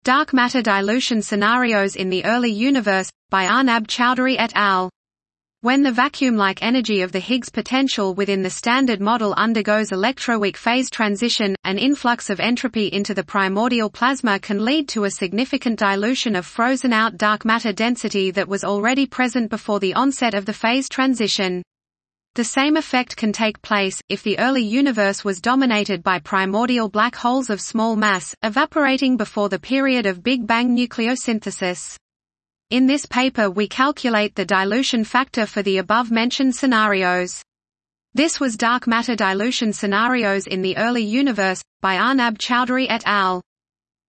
Dark matter dilution scenarios in the early universe, by Arnab Chowdhury et al. When the vacuum-like energy of the Higgs potential within the Standard Model undergoes electroweak phase transition, an influx of entropy into the primordial plasma can lead to a significant dilution of frozen-out dark matter density that was already present before the onset of the phase transition. The same effect can take place, if the early universe was dominated by primordial black holes of small mass, evaporating before the period of Big Bang nucleosynthesis. In this paper we calculate the dilution factor for the above-mentioned scenarios. This was Dark matter dilution scenarios in the early universe, by Arnab Chowdhury et al.